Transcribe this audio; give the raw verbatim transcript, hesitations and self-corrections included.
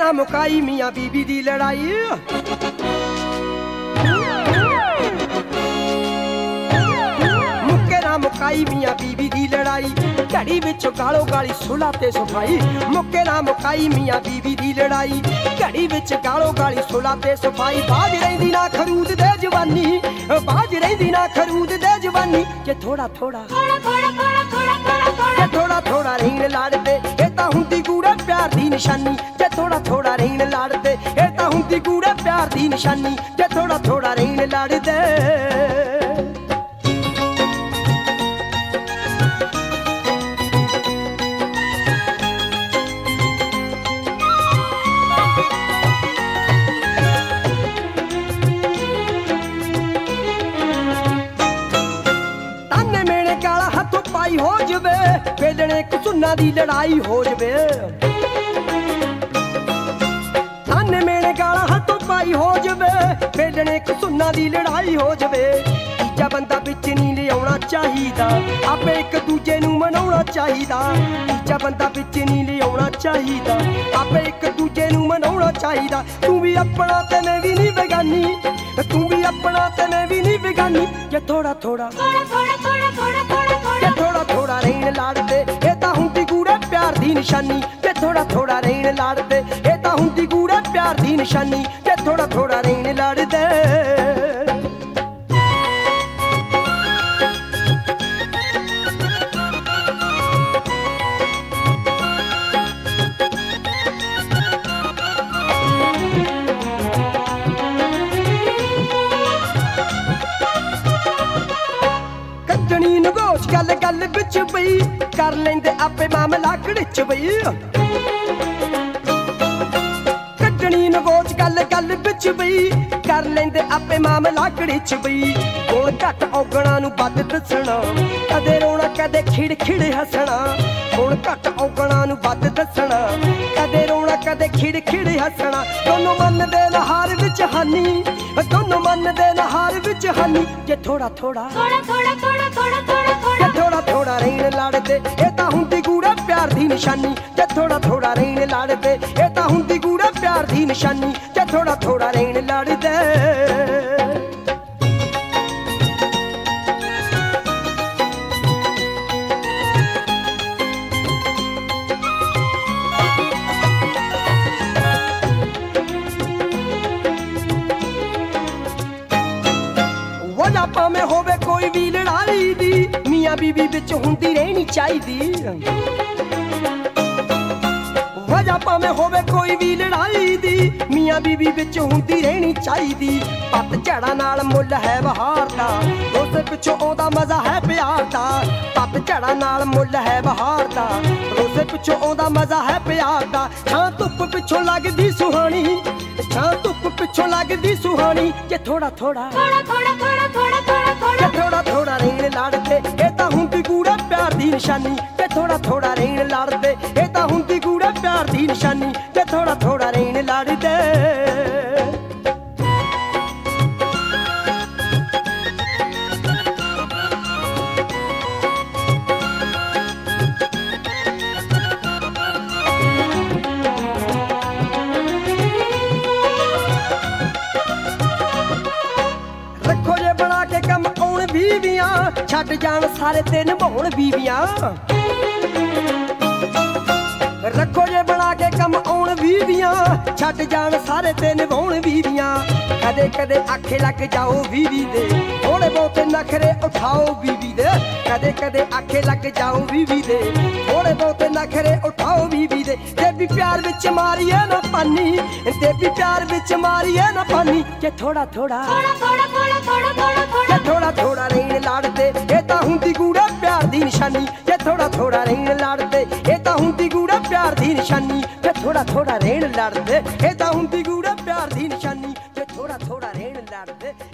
ना मुकाई मियां बीबी दी लड़ाई। मुक्के ना मुकाई मियां बीबी दी लड़ाई, घड़ी विच गालो गाली सुलह ते सफाई। मुक्के ना मुकाई मियां बीबी दी लड़ाई, घड़ी विच गालो गाली सुलह ते सफाई। बाज रहिंदी ना खरूद दे जवानी, बाज रहिंदी ना खरूद दे जवानी। जे थोड़ा थोड़ा थोड़ा थोड़ा थोड़ा थोड़ा थोड़ा थोड़ा थोड़ा रीण लाड़दे ए तां हुंदी गूड़े प्यार दी निशानी। जे थोड़ा थोड़ा रीण लाड़दे ए तां हुंदी गूड़े प्यार दी निशानी। जे थोड़ा थोड़ा रीण लाड़दे। हो जवे बेलने कुसुन्ना दी लड़ाई हो जवे, थाने मेरे गाला हाथों पाई हो जवे बेलने कुसुन्ना दी लड़ाई हो जवे। तीजा बंदा बिच नहीं ले आउणा चाहीदा, आपे एक दूजे नूं मनाउणा चाहीदा। तीजा बंदा बिच नहीं ले आउणा चाहीदा, आपे एक दूजे नूं मनाउणा चाहीदा। तू भी अपना ते मैं भी नहीं बेगानी, तू भी अपना ते मैं भी नहीं बेगानी। जे थोड़ा थोड़ा थोड़ा थोड़ा थोड़ा थोड़ा थोड़ा थोड़ा थोड़ा रीण लाड़दे ए तां हुंदी गूड़े प्यार दी निशानी। जे थोड़ा थोड़ा रीण लाड़दे ए तां हुंदी गूड़े प्यार दी निशानी। जे थोड़ा थोड़ा रीण लाड़दे। कजनी नगोश गल गल बिच पई कर लेंदे आपे मामला घड़िच पई। कजनी नगोश गल गल बिच पई कर लेंदे आपे मामला घड़िच पई। हुण घट औगणा नूं वध दसणा, कदे रोना कदे खिड़ खिड़ हसणा। हुण घट औगणा नूं वध दसणा, कदे रोना कदे खिड़ खिड़ हसणा। दोनों मन दे नहार विच हानी, दोनों मन दे नहार विच हानी। जे थोड़ा थोड़ा थोड़ा थोड़ा थोड़ा थोड़ा थोड़ा थोड़ा थोड़ा थोड़ा रीण लाड़दे ए तां हुंदी गूड़े प्यार दी निशानी। जे थोड़ा थोड़ा रीण लाड़दे ए तां हुंदी गूड़े प्यार दी निशानी। जे थोड़ा थोड़ा रीण लाड़दे। भावें होवे कोई भी लड़ाई दी, मियां बीबी विच हुंदी रहनी चाहीदी। वजह भावें होवे कोई भी लड़ाई दी, मियां बीबी विच हुंदी रहनी चाहीदी। पत झड़ा नाल मुल है बहार दा, उस पिछों आउंदा मजा है प्यार दा। पत झड़ा नाल मुल है बहार दा, उस पिछों आउंदा मजा है प्यार दा। छां धुप पिछों लगदी सुहानी, छां धुप पिछों लगदी सुहानी। जे थोड़ा थोड़ा थोड़ा थोड़ा थोड़ा थोड़ा थोड़ा थोड़ा थोड़ा थोड़ा रीण लाड़दे ए तां हुंदी गूड़े प्यार दी निशानी। जे थोड़ा थोड़ा रीण लाड़दे ए तां हुंदी गूड़े प्यार दी निशानी। जे थोड़ा थोड़ा रीण लाड़दे। बीवियां छड़ जान सारे ते निभाउण बीवियां, रखो जे बना के कम आउण बीवियां। छड़ जान सारे ते निभाउण बीवियां। कदे कदे आखे लग जाओ बीवी दे, थोड़े बहुते नखरे उठाओ बीवी दे। कदे कदे आखे लग जाओ बीवी दे, थोड़े बहुते नखरे उठाओ बीवी दे। देवी प्यार विच मारिए ना पानी, देवी प्यार विच मारिए ना पानी। जे थोड़ा थोड़ा थोड़ा थोड़ा थोड़ा थोड़ा थोड़ा थोड़ा थोड़ा थोड़ा रीण लाड़दे ए तां हुंदी गूड़े प्यार दी निशानी। जे थोड़ा थोड़ा रीण लाड़दे ए तां हुंदी गूड़े प्यार दी निशानी। जे थोड़ा थोड़ा रीण लाड़दे ए तां हुंदी गूड़े प्यार दी निशानी। जे थोड़ा थोड़ा रीण लाड़दे